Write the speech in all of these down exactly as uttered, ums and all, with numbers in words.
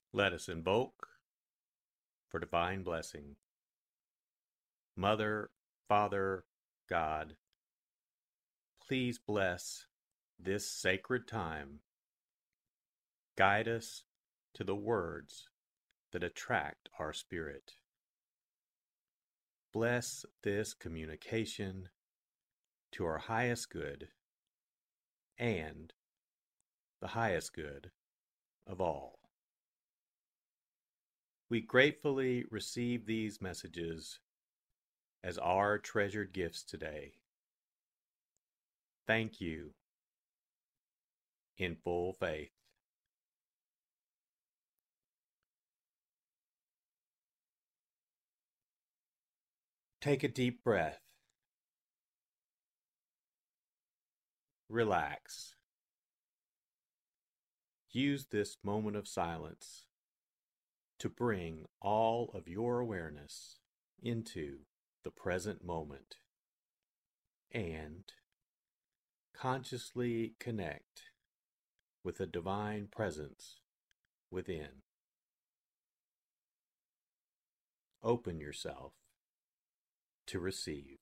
Let us invoke for divine blessing. Mother, Father, God, please bless this sacred time. Guide us to the words that attract our spirit. Bless this communication to our highest good and the highest good of all. We gratefully receive these messages as our treasured gifts today. Thank you in full faith. Take a deep breath. Relax. Use this moment of silence to bring all of your awareness into the present moment and consciously connect with the divine presence within. Open yourself to receive.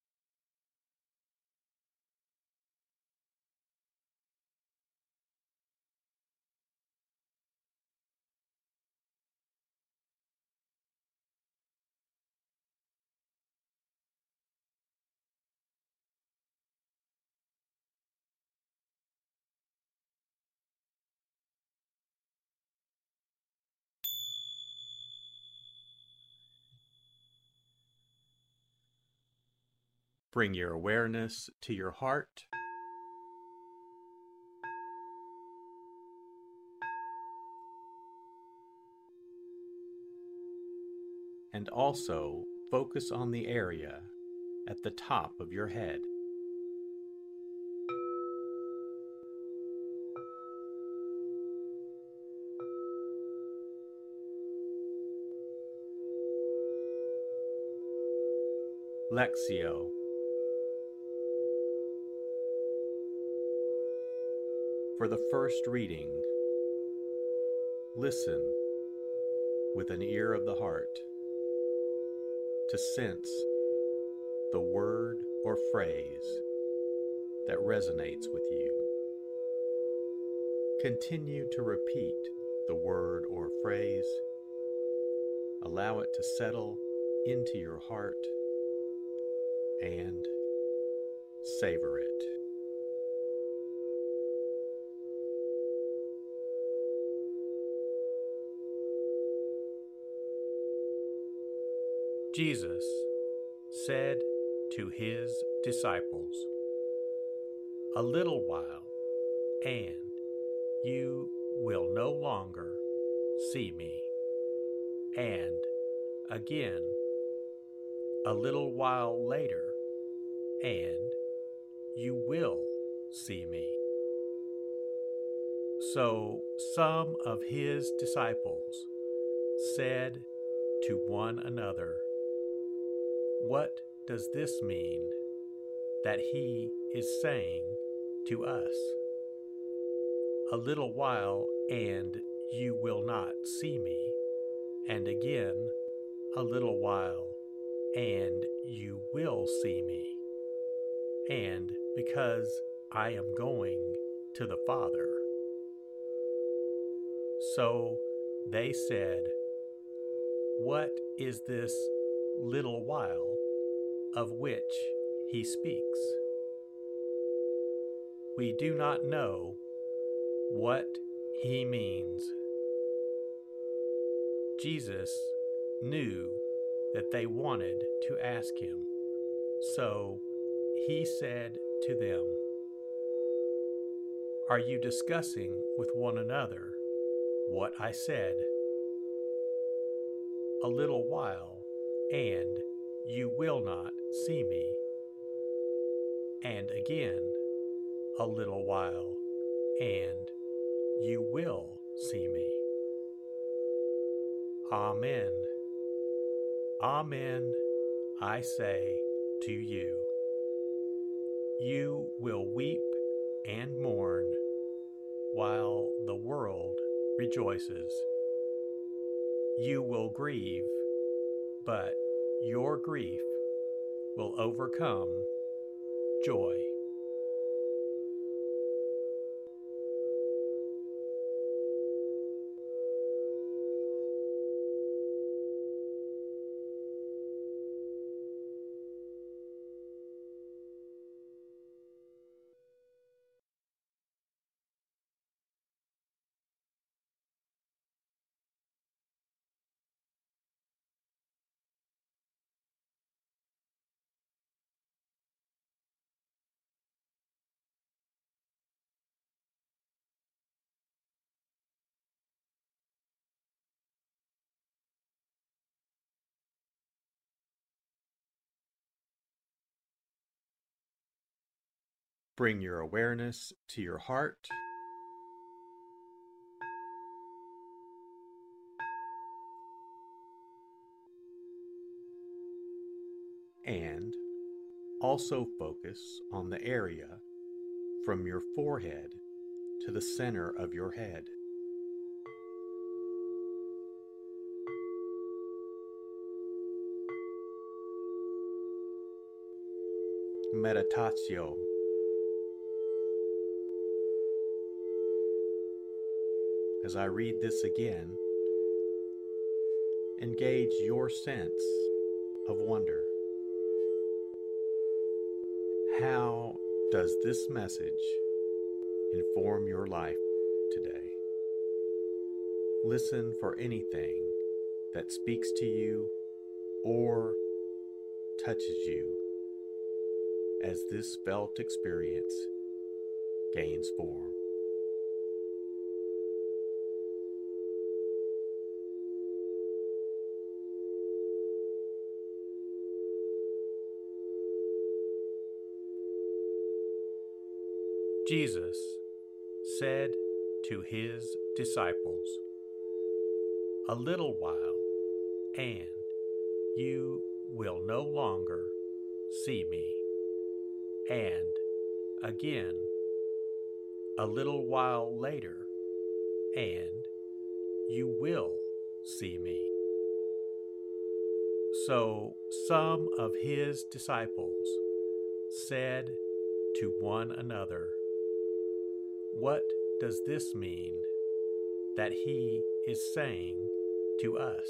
Bring your awareness to your heart. And also focus on the area at the top of your head. Lectio. For the first reading, listen with an ear of the heart to sense the word or phrase that resonates with you. Continue to repeat the word or phrase. Allow it to settle into your heart and savor it. Jesus said to his disciples, "A little while, and you will no longer see me. And again, a little while later, and you will see me." So some of his disciples said to one another, "What does this mean that he is saying to us? A little while and you will not see me, and again a little while and you will see me, and because I am going to the Father." So they said, "What is this little while of which he speaks? We do not know what he means." Jesus knew that they wanted to ask him, so he said to them, "Are you discussing with one another what I said? A little while, and you will not see me, and again a little while, and you will see me. Amen. Amen, I say to you, you will weep and mourn while the world rejoices. you will grieve, but your grief will overcome joy. Bring your awareness to your heart and also focus on the area from your forehead to the center of your head. Meditatio. As I read this again, engage your sense of wonder. How does this message inform your life today? Listen for anything that speaks to you or touches you as this felt experience gains form. Jesus said to his disciples, "A little while, and you will no longer see me. And again, a little while later, and you will see me." So some of his disciples said to one another, "What does this mean that he is saying to us?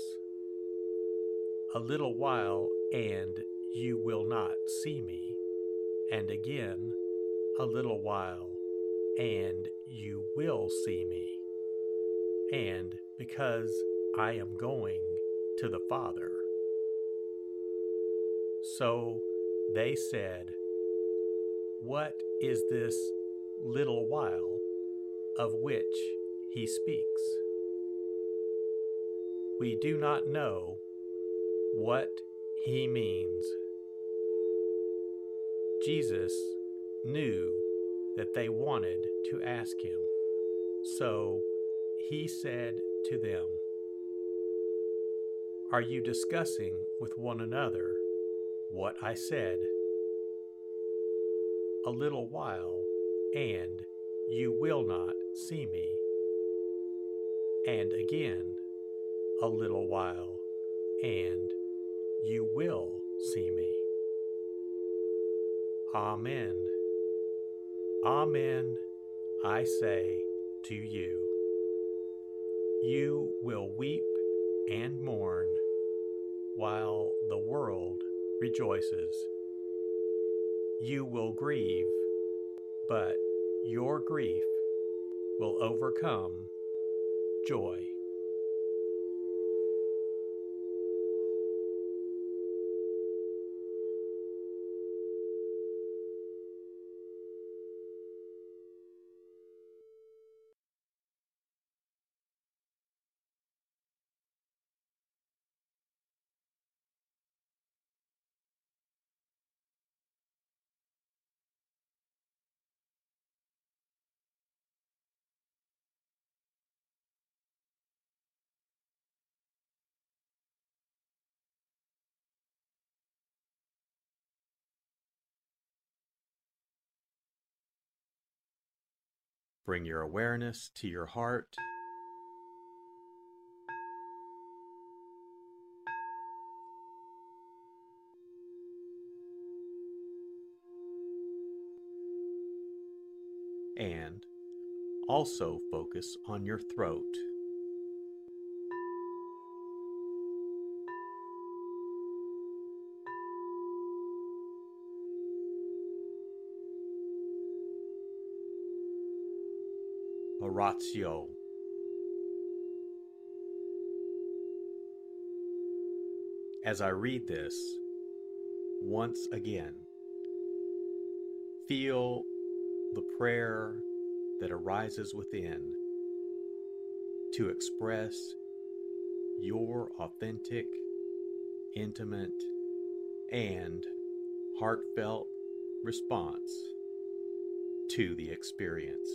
A little while, and you will not see me. And again, a little while, and you will see me. And because I am going to the Father." So they said, "What is this little while of which he speaks? We do not know what he means." Jesus knew that they wanted to ask him, so he said to them, "Are you discussing with one another what I said? A little while, and you will not see me. And again, a little while, and you will see me. Amen. Amen, I say to you. You will weep and mourn while the world rejoices. You will grieve, but your grief will overcome joy. Bring your awareness to your heart also focus on your throat. Oratio. As I read this, once again, feel the prayer that arises within to express your authentic, intimate, and heartfelt response to the experience.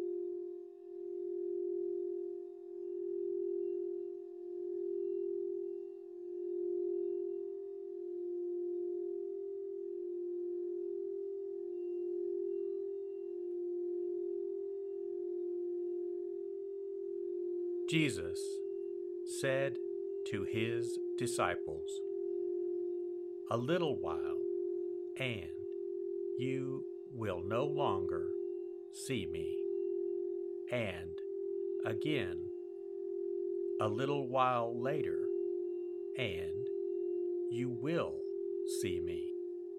Jesus said to his disciples, "A little while, and you will no longer see me, and again, a little while later, and you will see me."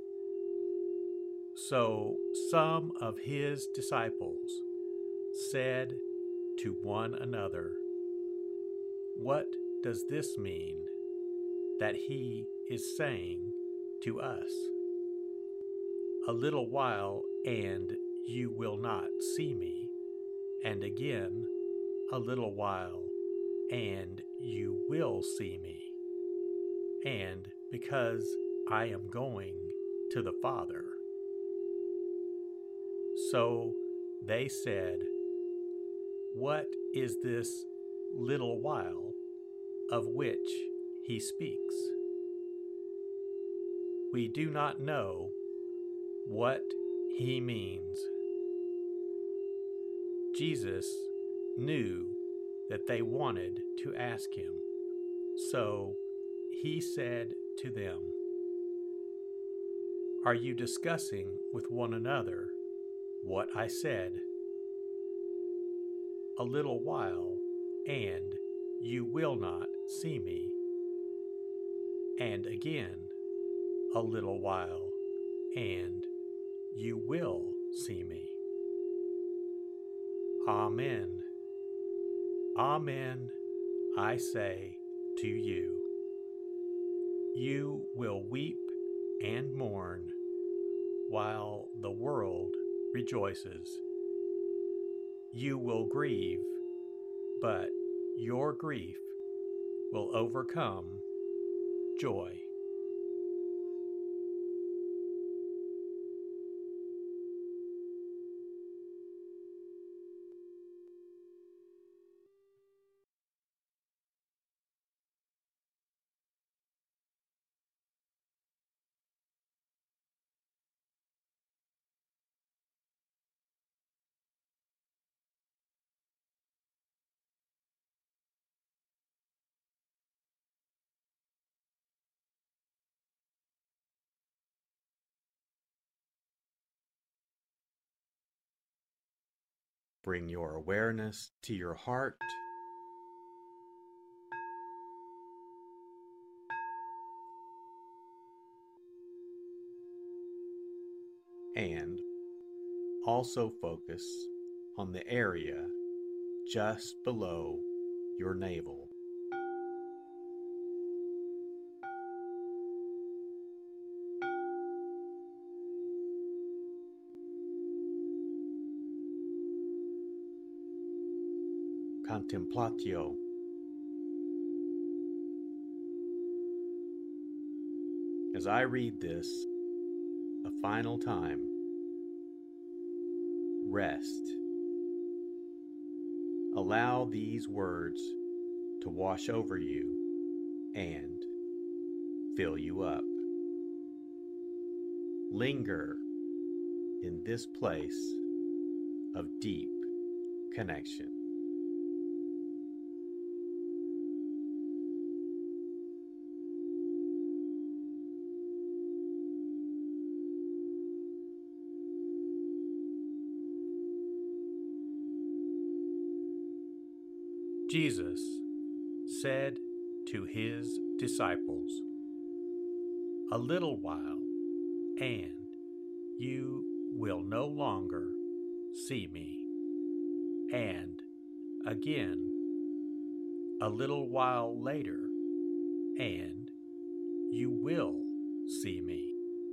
So some of his disciples said to one another, "What does this mean that he is saying to us? A little while, and you will not see me, and again, a little while, and you will see me, and because I am going to the Father." So they said, "What is this little while of which he speaks? We do not know what he means." Jesus knew that they wanted to ask him, so he said to them, "Are you discussing with one another what I said? A little while, and you will not see me, and again, a little while, and you will see me. Amen. Amen, I say to you, you will weep and mourn while the world rejoices. You will grieve, but your grief will overcome joy. Bring your awareness to your heart and also focus on the area just below your navel. Contemplatio. As I read this a final time, rest. Allow these words to wash over you and fill you up. Linger in this place of deep connection. Jesus said to his disciples, "A little while, and you will no longer see me, and again, a little while later, and you will see me."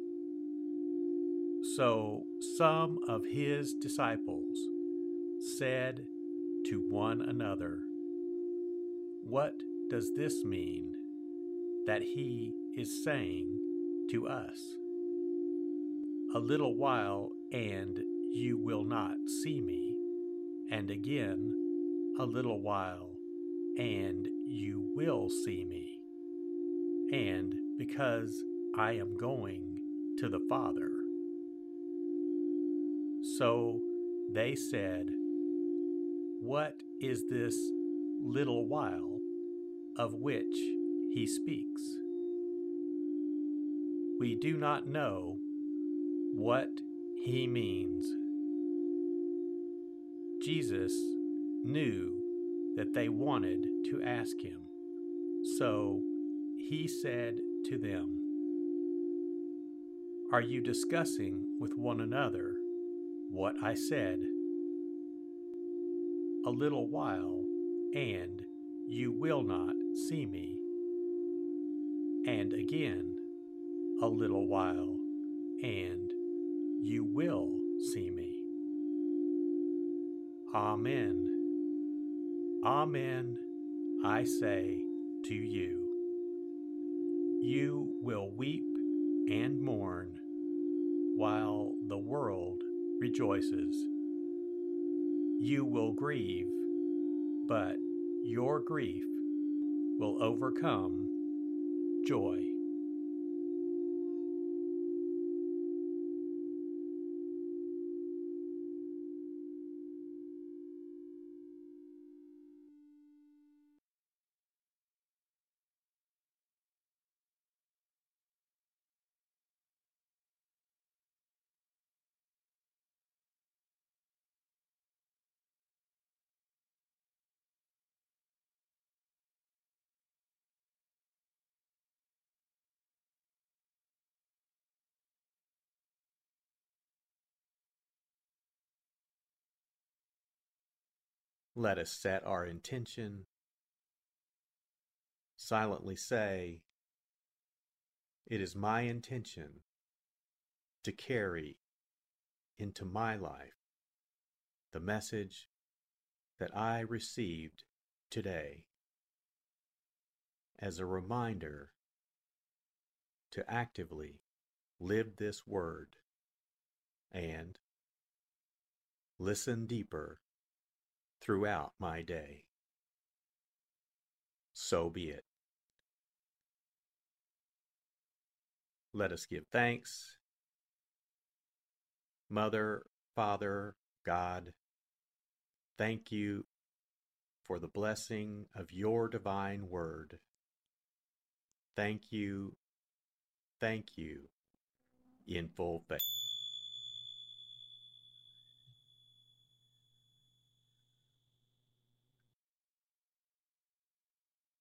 So some of his disciples said to one another, "What does this mean that he is saying to us, 'A little while and you will not see me,' and again, 'A little while and you will see me,' and because I am going to the Father?" So they said, "What is this little while of which he speaks? We do not know what he means." Jesus knew that they wanted to ask him, so he said to them, "Are you discussing with one another what I said? A little while, and you will not see me, and again, a little while, and you will see me. Amen. Amen, I say to you, you will weep and mourn while the world rejoices. You will grieve, but your grief will overcome joy." Let us set our intention. Silently say, "It is my intention to carry into my life the message that I received today as a reminder to actively live this word and listen deeper throughout my day." So be it. Let us give thanks. Mother, Father, God, thank you for the blessing of your divine word. Thank you, thank you, in full faith.